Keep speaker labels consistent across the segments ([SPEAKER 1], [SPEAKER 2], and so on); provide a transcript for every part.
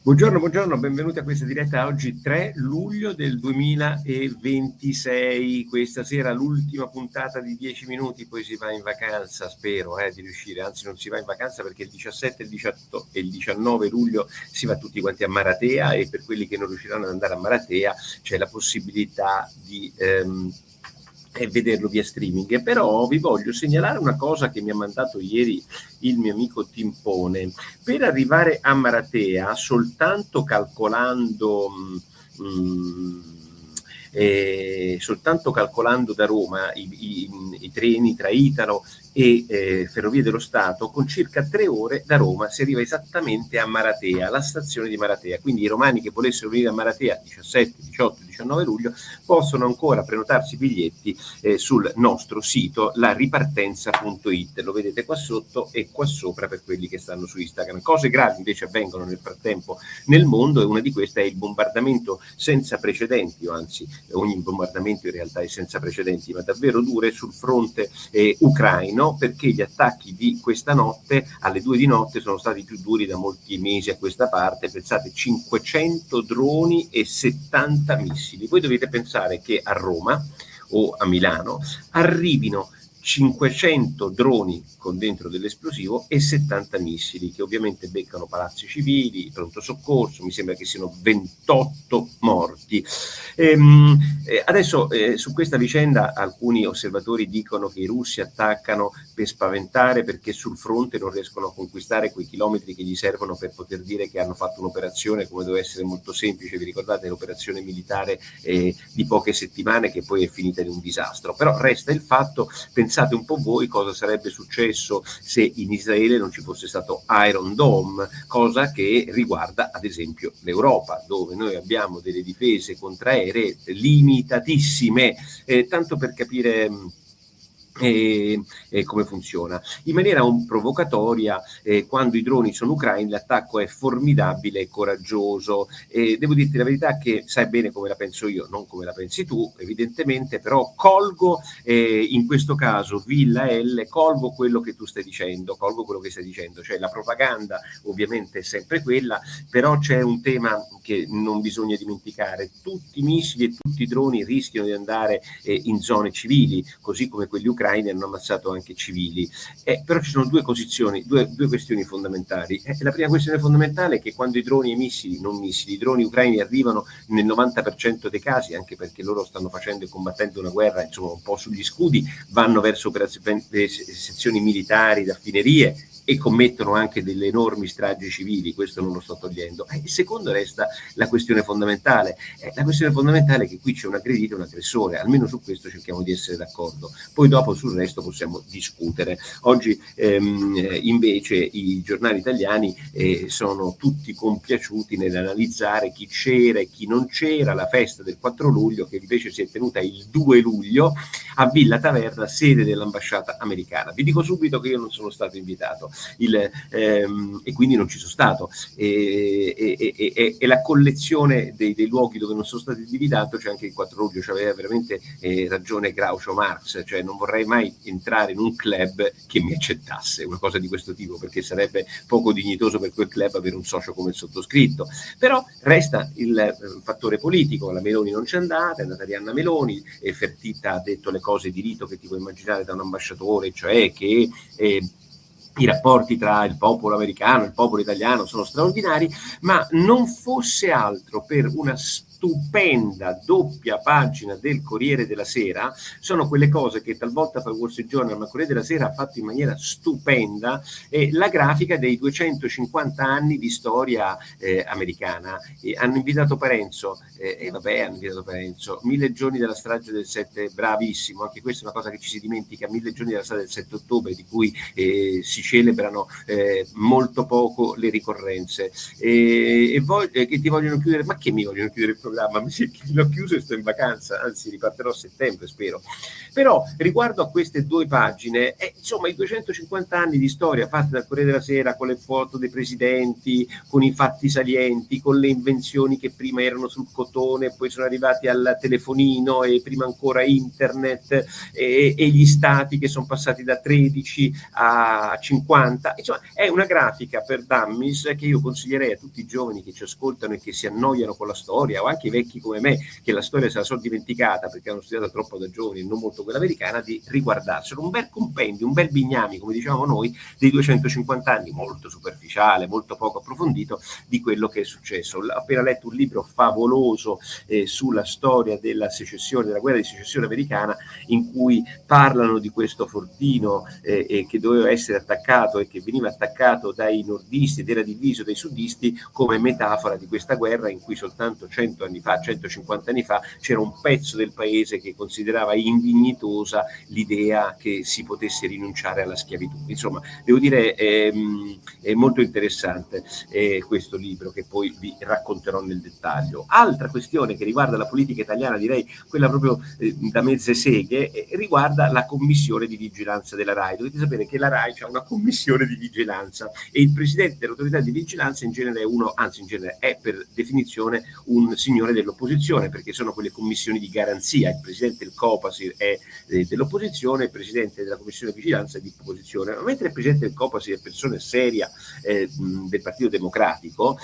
[SPEAKER 1] Buongiorno, buongiorno, benvenuti a questa diretta oggi 3 luglio del 2026. Questa sera l'ultima puntata di 10 minuti, poi si va in vacanza, spero di riuscire, anzi non si va in vacanza perché il 17, il 18 e il 19 luglio si va tutti quanti a Maratea, e per quelli che non riusciranno ad andare a Maratea c'è la possibilità di vederlo via streaming. Però vi voglio segnalare una cosa che mi ha mandato ieri il mio amico Timpone. Per arrivare a Maratea, soltanto calcolando da Roma i treni tra Italo e Ferrovie dello Stato, con circa 3 ore da Roma si arriva esattamente a Maratea, la stazione di Maratea. Quindi i romani che volessero venire a Maratea 17, 18, 19 luglio possono ancora prenotarsi i biglietti sul nostro sito laripartenza.it. Lo vedete qua sotto e qua sopra per quelli che stanno su Instagram. Cose gravi invece avvengono nel frattempo nel mondo, e una di queste è il bombardamento senza precedenti, o anzi ogni bombardamento in realtà è senza precedenti, ma davvero dure, sul fronte ucraino, perché gli attacchi di questa notte alle 2 di notte sono stati più duri da molti mesi a questa parte. Pensate, 500 droni e 70 missili. Voi dovete pensare che a Roma o a Milano arrivino 500 droni con dentro dell'esplosivo e 70 missili, che ovviamente beccano palazzi civili, pronto soccorso. Mi sembra che siano 28 morti. Adesso su questa vicenda alcuni osservatori dicono che i russi attaccano per spaventare, perché sul fronte non riescono a conquistare quei chilometri che gli servono per poter dire che hanno fatto un'operazione, come doveva essere molto semplice. Vi ricordate l'operazione militare di poche settimane, che poi è finita in un disastro? Però resta il fatto, pensate un po' voi cosa sarebbe successo se in Israele non ci fosse stato Iron Dome, cosa che riguarda ad esempio l'Europa, dove noi abbiamo delle difese contraeree limitatissime, tanto per capire come funziona. In maniera provocatoria, quando i droni sono ucraini, l'attacco è formidabile e coraggioso. Devo dirti la verità che sai bene come la penso io, non come la pensi tu, evidentemente, però colgo in questo caso, Villa L, colgo quello che tu stai dicendo, cioè la propaganda ovviamente è sempre quella, però c'è un tema che non bisogna dimenticare: tutti i missili e tutti i droni rischiano di andare in zone civili, così come quelli ucraini hanno ammazzato anche civili. Però ci sono due questioni fondamentali. La prima questione fondamentale è che quando i droni e i droni ucraini arrivano nel 90% dei casi, anche perché loro stanno facendo e combattendo una guerra insomma un po' sugli scudi, vanno verso sezioni militari, raffinerie, e commettono anche delle enormi stragi civili. Questo non lo sto togliendo. Il secondo resta la questione fondamentale. La questione fondamentale è che qui c'è un aggredito e un aggressore, almeno su questo cerchiamo di essere d'accordo, poi dopo sul resto possiamo discutere. Oggi invece i giornali italiani sono tutti compiaciuti nell'analizzare chi c'era e chi non c'era alla festa del 4 luglio, che invece si è tenuta il 2 luglio a Villa Taverna, sede dell'ambasciata americana. Vi dico subito che io non sono stato invitato e quindi non ci sono stato, e la collezione dei luoghi dove non sono stato invitato, c'è anche il 4 luglio, c'aveva veramente ragione Groucho Marx, cioè non vorrei mai entrare in un club che mi accettasse, una cosa di questo tipo, perché sarebbe poco dignitoso per quel club avere un socio come il sottoscritto. Però resta il fattore politico. La Meloni non c'è andata, è andata Arianna Meloni, e Fertitta ha detto le cose di rito che ti puoi immaginare da un ambasciatore, cioè che i rapporti tra il popolo americano e il popolo italiano sono straordinari, ma non fosse altro per una stupenda doppia pagina del Corriere della Sera. Sono quelle cose che talvolta fa Wall Street Journal, ma Corriere della Sera ha fatto in maniera stupenda, la grafica dei 250 anni di storia americana. Hanno invitato Parenzo, hanno invitato Parenzo, 1000 giorni dalla strage del 7, bravissimo, anche questa è una cosa che ci si dimentica, 1000 giorni dalla strage del 7 ottobre, di cui si celebrano molto poco le ricorrenze, che ti vogliono chiudere. Ma che mi vogliono chiudere il programma? programma, l'ho chiuso e sto in vacanza, anzi ripartirò a settembre, spero. Però riguardo a queste 2 pagine, insomma, i 250 anni di storia fatte dal Corriere della Sera, con le foto dei presidenti, con i fatti salienti, con le invenzioni che prima erano sul cotone, poi sono arrivati al telefonino e prima ancora internet, e gli stati che sono passati da 13 a 50. Insomma, è una grafica per dummies che io consiglierei a tutti i giovani che ci ascoltano e che si annoiano con la storia, o anche i vecchi come me che la storia se la sono dimenticata perché hanno studiato troppo da giovani e non molto quella americana, di riguardarselo. Un bel compendio, un bel bignami, come diciamo noi, dei 250 anni, molto superficiale, molto poco approfondito, di quello che è successo. Ho appena letto un libro favoloso sulla storia della secessione, della guerra di secessione americana, in cui parlano di questo fortino che doveva essere attaccato e che veniva attaccato dai nordisti ed era diviso dai suddisti, come metafora di questa guerra in cui soltanto 100 anni fa, 150 anni fa, c'era un pezzo del paese che considerava indignitosa l'idea che si potesse rinunciare alla schiavitù. Insomma, devo dire, è molto interessante questo libro, che poi vi racconterò nel dettaglio. Altra questione che riguarda la politica italiana, direi quella proprio da mezze seghe, riguarda la commissione di vigilanza della RAI. Dovete sapere che la RAI ha una commissione di vigilanza e il presidente dell'autorità di vigilanza in genere è uno, anzi in genere è per definizione un signore dell'opposizione, perché sono quelle commissioni di garanzia. Il presidente del Copasir è dell'opposizione, il presidente della commissione di vigilanza è di opposizione, mentre il presidente del Copasir è persona seria del Partito Democratico.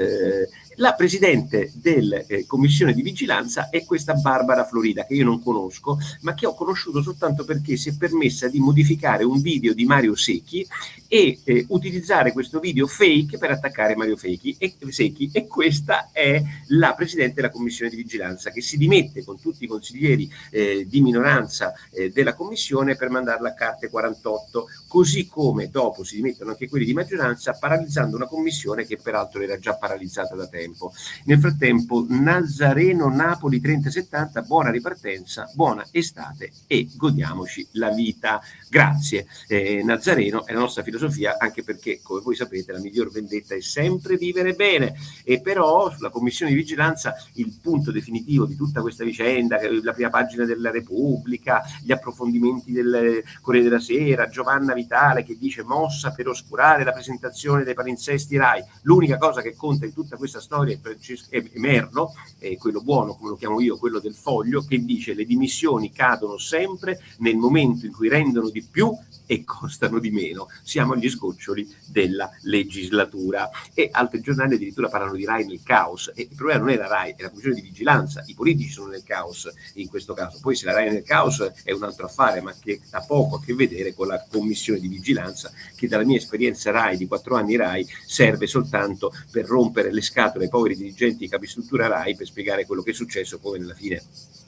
[SPEAKER 1] La presidente della commissione di vigilanza è questa Barbara Florida, che io non conosco, ma che ho conosciuto soltanto perché si è permessa di modificare un video di Mario Secchi e utilizzare questo video fake per attaccare Mario Secchi, e questa è la presidente della commissione di vigilanza, che si dimette con tutti i consiglieri di minoranza della commissione per mandarla a carte 48, così come dopo si dimettono anche quelli di maggioranza, paralizzando una commissione che peraltro era già paralizzata da tempo. Nel frattempo, Nazareno Napoli 3070, buona ripartenza, buona estate e godiamoci la vita. Grazie Nazareno, è la nostra filosofia, anche perché, come voi sapete, la miglior vendetta è sempre vivere bene. E però sulla commissione di vigilanza il punto definitivo di tutta questa vicenda, la prima pagina della Repubblica, gli approfondimenti del Corriere della Sera, Giovanna Vitale che dice mossa per oscurare la presentazione dei palinsesti RAI, l'unica cosa che conta in tutta questa storia è Merlo, quello buono come lo chiamo io, quello del Foglio, che dice le dimissioni cadono sempre nel momento in cui rendono di più e costano di meno. Siamo agli sgoccioli della legislatura. E altri giornali addirittura parlano di RAI nel caos, e il problema non è la RAI, è la commissione di vigilanza. I politici sono nel caos in questo caso, poi se la RAI è nel caos è un altro affare, ma che ha poco a che vedere con la commissione di vigilanza, che dalla mia esperienza RAI di 4 anni RAI serve soltanto per rompere le scatole ai poveri dirigenti di capistruttura RAI, per spiegare quello che è successo, poi nella fine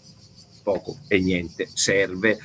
[SPEAKER 1] poco e niente serve.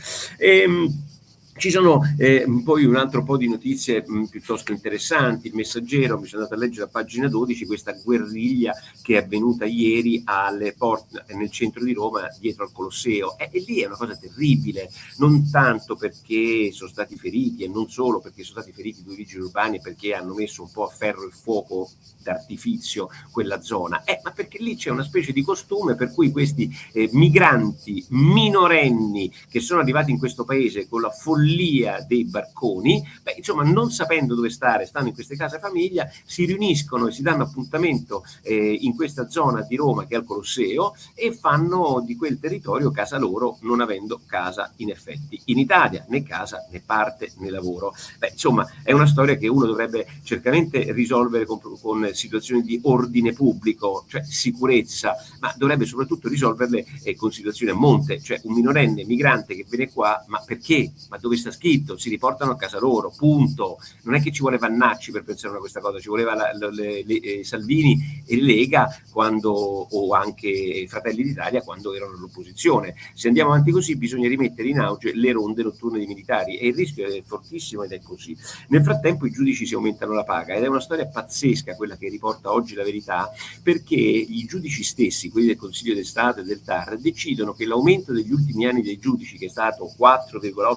[SPEAKER 1] Ci sono poi un altro po' di notizie piuttosto interessanti. Il Messaggero, mi sono andato a leggere a pagina 12 questa guerriglia che è avvenuta ieri alle porte nel centro di Roma, dietro al Colosseo, e lì è una cosa terribile, non tanto perché sono stati feriti, e non solo perché sono stati feriti 2 vigili urbani, perché hanno messo un po' a ferro il fuoco d'artifizio quella zona, ma perché lì c'è una specie di costume per cui questi migranti minorenni che sono arrivati in questo paese con la follia dei barconi, insomma, non sapendo dove stare, stanno in queste case famiglia, si riuniscono e si danno appuntamento in questa zona di Roma che è al Colosseo, e fanno di quel territorio casa loro, non avendo casa in effetti in Italia, né casa né parte né lavoro. Insomma, è una storia che uno dovrebbe certamente risolvere con situazioni di ordine pubblico, cioè sicurezza, ma dovrebbe soprattutto risolverle con situazioni a monte, cioè un minorenne migrante che viene qua, ma perché? Ma dove sta scritto? Si riportano a casa loro, punto. Non è che ci voleva Vannacci per pensare a questa cosa, ci voleva Salvini e Lega quando, o anche Fratelli d'Italia quando erano all'opposizione. Se andiamo avanti così bisogna rimettere in auge le ronde notturne dei militari, e il rischio è fortissimo ed è così. Nel frattempo i giudici si aumentano la paga, ed è una storia pazzesca quella che riporta oggi La Verità, perché i giudici stessi, quelli del Consiglio di Stato e del TAR, decidono che l'aumento degli ultimi anni dei giudici, che è stato 4,8%,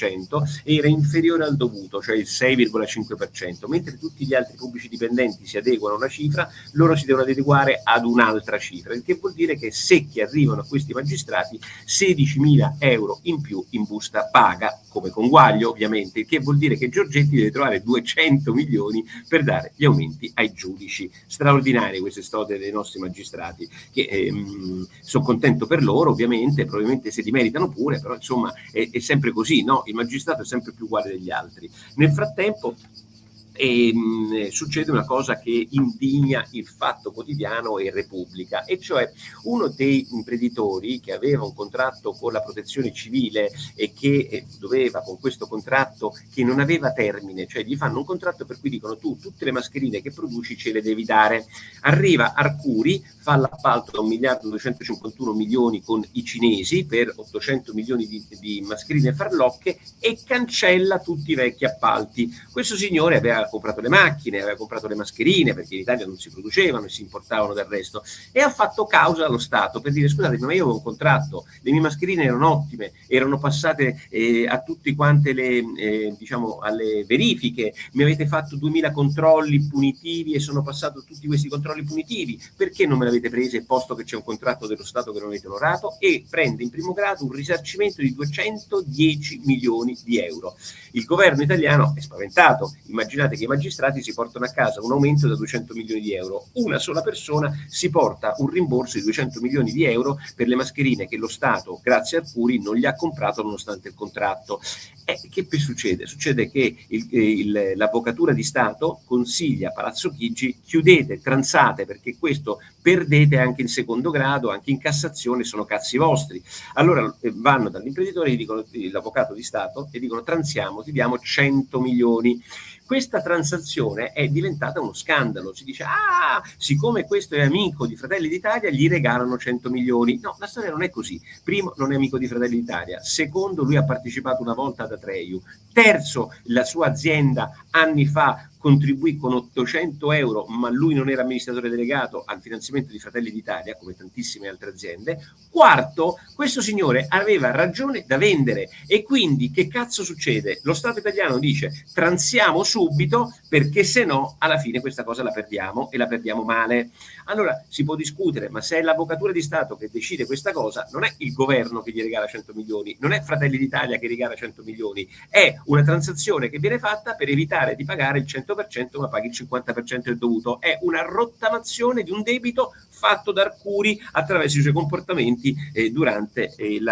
[SPEAKER 1] 10% era inferiore al dovuto, cioè il 6,5%, mentre tutti gli altri pubblici dipendenti si adeguano a una cifra, loro si devono adeguare ad un'altra cifra, il che vuol dire che secchi arrivano a questi magistrati 16.000 euro in più in busta paga, come conguaglio ovviamente, il che vuol dire che Giorgetti deve trovare 200 milioni per dare gli aumenti ai giudici. Straordinarie queste storie dei nostri magistrati, che sono contento per loro ovviamente, probabilmente se li meritano pure, però insomma è sempre così, no? Il magistrato è sempre più uguale degli altri. Nel frattempo succede una cosa che indigna il Fatto Quotidiano e Repubblica, e cioè uno dei imprenditori che aveva un contratto con la protezione civile e che doveva, con questo contratto che non aveva termine, cioè gli fanno un contratto per cui dicono tu tutte le mascherine che produci ce le devi dare, arriva Arcuri, fa l'appalto da 1.251 milioni con i cinesi per 800 milioni di mascherine farlocche e cancella tutti i vecchi appalti. Questo signore aveva comprato le macchine, aveva comprato le mascherine perché in Italia non si producevano e si importavano dal resto, e ha fatto causa allo Stato per dire scusate, ma io avevo un contratto, le mie mascherine erano ottime, erano passate a tutte quante le diciamo alle verifiche, mi avete fatto 2000 controlli punitivi e sono passato tutti questi controlli punitivi, perché non me l'avete prese posto che c'è un contratto dello Stato che non avete onorato? E prende in primo grado un risarcimento di 210 milioni di euro. Il governo italiano è spaventato, immaginate che i magistrati si portano a casa un aumento da 200 milioni di euro, una sola persona si porta un rimborso di 200 milioni di euro per le mascherine che lo Stato, grazie a Arcuri, non gli ha comprato nonostante il contratto. Che succede? Succede che l'Avvocatura di Stato consiglia a Palazzo Chigi chiudete, transate, perché questo perdete anche in secondo grado, anche in Cassazione, sono cazzi vostri. Allora vanno dall'imprenditore, gli dicono, l'avvocato di Stato, e dicono transiamo, ti diamo 100 milioni. Questa transazione è diventata uno scandalo, si dice siccome questo è amico di Fratelli d'Italia gli regalano 100 milioni. No, la storia non è così. Primo, non è amico di Fratelli d'Italia. Secondo, lui ha partecipato una volta ad Atreju. Terzo, la sua azienda anni fa contribuì con 800 euro, ma lui non era amministratore delegato, al finanziamento di Fratelli d'Italia, come tantissime altre aziende. Quarto, questo signore aveva ragione da vendere, e quindi che cazzo succede? Lo Stato italiano dice transiamo subito, perché se no alla fine questa cosa la perdiamo, e la perdiamo male. Allora si può discutere, ma se è l'Avvocatura di Stato che decide questa cosa, non è il governo che gli regala 100 milioni, non è Fratelli d'Italia che regala 100 milioni, è una transazione che viene fatta per evitare di pagare il 100%, ma paghi il 50% del dovuto. È una rottamazione di un debito fatto da Arcuri attraverso i suoi comportamenti durante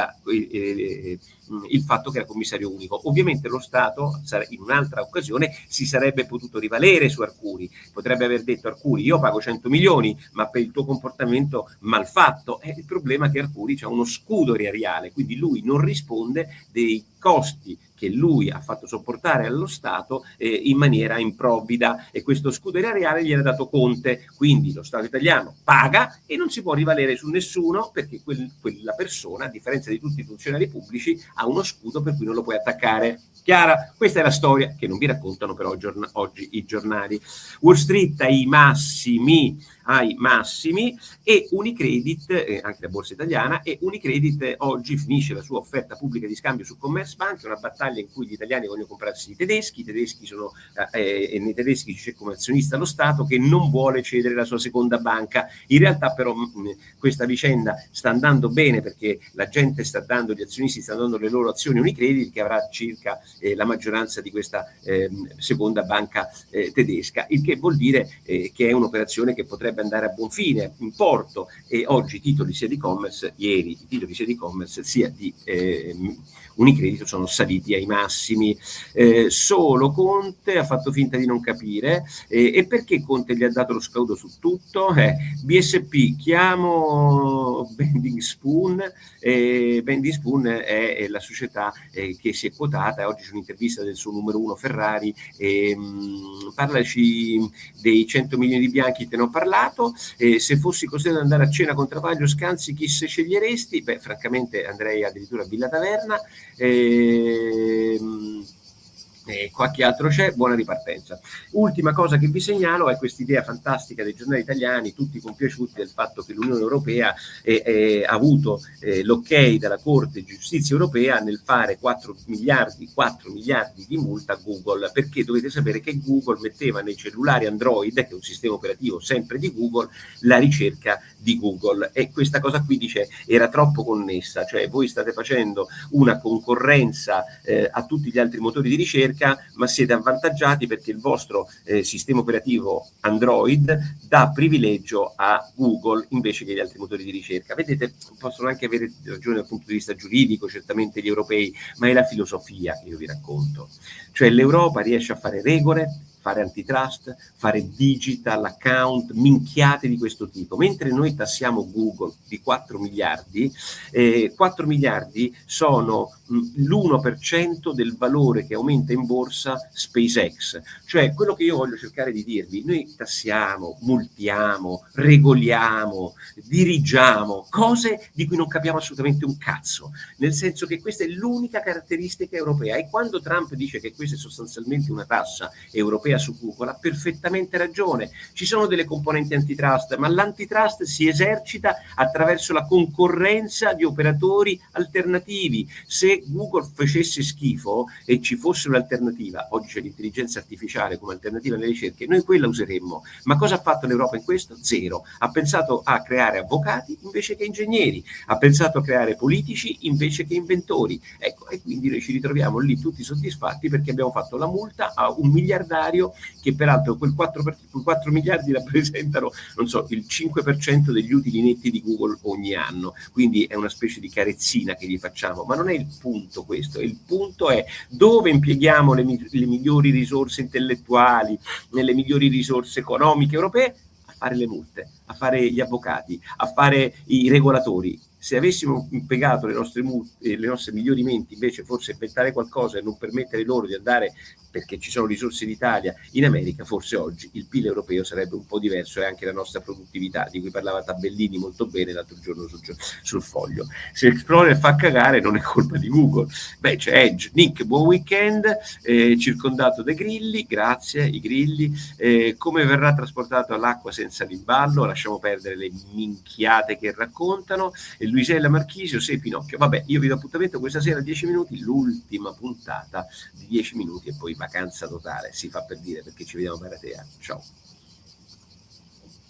[SPEAKER 1] il fatto che era commissario unico. Ovviamente lo Stato in un'altra occasione si sarebbe potuto rivalere su Arcuri, potrebbe aver detto Arcuri io pago 100 milioni ma per il tuo comportamento malfatto. Il problema è che Arcuri ha uno scudo erariale, quindi lui non risponde dei costi che lui ha fatto sopportare allo Stato in maniera improvvida, e questo scudo erariale gliel'ha dato Conte, quindi lo Stato italiano paga e non si può rivalere su nessuno, perché quella persona, a differenza di tutti i funzionari pubblici, ha uno scudo per cui non lo puoi attaccare. Chiara? Questa è la storia che non vi raccontano però oggi i giornali. Wall Street ai massimi, e Unicredit, anche la borsa italiana, e Unicredit oggi finisce la sua offerta pubblica di scambio su Commerzbank, una battaglia in cui gli italiani vogliono comprarsi i tedeschi sono e nei tedeschi c'è come azionista lo Stato che non vuole cedere la sua seconda banca. In realtà però questa vicenda sta andando bene, perché la gente sta dando, gli azionisti stanno dando le loro azioni a Unicredit, che avrà circa la maggioranza di questa seconda banca tedesca, il che vuol dire che è un'operazione che potrebbe andare a buon fine, in porto, e oggi i titoli sia di Commerce, ieri i titoli sia di Commerce sia di Unicredit sono saliti ai massimi. Solo Conte ha fatto finta di non capire, e perché Conte gli ha dato lo scudo su tutto? BSP, chiamo Bending Spoon, Bending Spoon è la società che si è quotata, oggi c'è un'intervista del suo numero uno Ferrari, parlaci dei 100 milioni di bianchi, te ne ho parlato, se fossi costretto ad andare a cena con Travaglio, Scanzi, chi se sceglieresti? Francamente andrei addirittura a Villa Taverna. qualche altro c'è, buona ripartenza. Ultima cosa che vi segnalo è quest'idea fantastica dei giornali italiani, tutti compiaciuti del fatto che l'Unione Europea ha avuto l'ok dalla Corte di Giustizia Europea nel fare 4 miliardi di multa a Google, perché dovete sapere che Google metteva nei cellulari Android, che è un sistema operativo sempre di Google, la ricerca di Google, e questa cosa qui dice era troppo connessa, cioè voi state facendo una concorrenza a tutti gli altri motori di ricerca, ma siete avvantaggiati perché il vostro sistema operativo Android dà privilegio a Google invece che agli altri motori di ricerca. Vedete, possono anche avere ragione dal punto di vista giuridico, certamente gli europei, ma è la filosofia che io vi racconto. Cioè l'Europa riesce a fare regole, fare antitrust, fare digital account, minchiate di questo tipo. Mentre noi tassiamo Google di 4 miliardi, 4 miliardi sono l'1% del valore che aumenta in borsa SpaceX. Cioè quello che io voglio cercare di dirvi, noi tassiamo, multiamo, regoliamo, dirigiamo, cose di cui non capiamo assolutamente un cazzo, nel senso che questa è l'unica caratteristica europea, e quando Trump dice che questa è sostanzialmente una tassa europea su Google ha perfettamente ragione. Ci sono delle componenti antitrust, ma l'antitrust si esercita attraverso la concorrenza di operatori alternativi. Se Google facesse schifo e ci fosse un'alternativa, oggi c'è l'intelligenza artificiale come alternativa alle ricerche, noi quella useremmo. Ma cosa ha fatto l'Europa in questo? Zero. Ha pensato a creare avvocati invece che ingegneri, ha pensato a creare politici invece che inventori. Ecco, e quindi noi ci ritroviamo lì tutti soddisfatti perché abbiamo fatto la multa a un miliardario che peraltro quei 4 miliardi rappresentano, non so, il 5% degli utili netti di Google ogni anno, quindi è una specie di carezzina che gli facciamo, ma non è il punto questo, il punto è dove impieghiamo le migliori risorse intellettuali, le migliori risorse economiche europee, a fare le multe, a fare gli avvocati, a fare i regolatori. Se avessimo impiegato le nostre migliori menti invece forse inventare qualcosa e non permettere loro di andare, perché ci sono risorse d'Italia, in America, forse oggi il PIL europeo sarebbe un po' diverso, e anche la nostra produttività, di cui parlava Tabellini molto bene l'altro giorno sul Foglio. Se Explorer fa cagare non è colpa di Google. Beh, c'è Edge. Nick, buon weekend, circondato dai grilli, grazie, i grilli. Come verrà trasportato all'acqua senza riballo? Lasciamo perdere le minchiate che raccontano. Luisella Marchisio, sei Pinocchio. Vabbè, io vi do appuntamento questa sera a 10 minuti, l'ultima puntata di 10 minuti e poi vacanza totale, si fa per dire, perché ci vediamo per la Tea. Ciao.